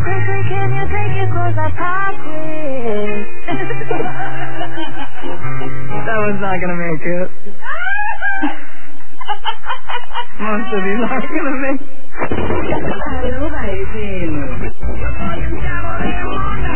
Quickly, can you take your clothes off, pop quiz? That one's not gonna make it. Most of these aren't gonna make it. Arroba FM.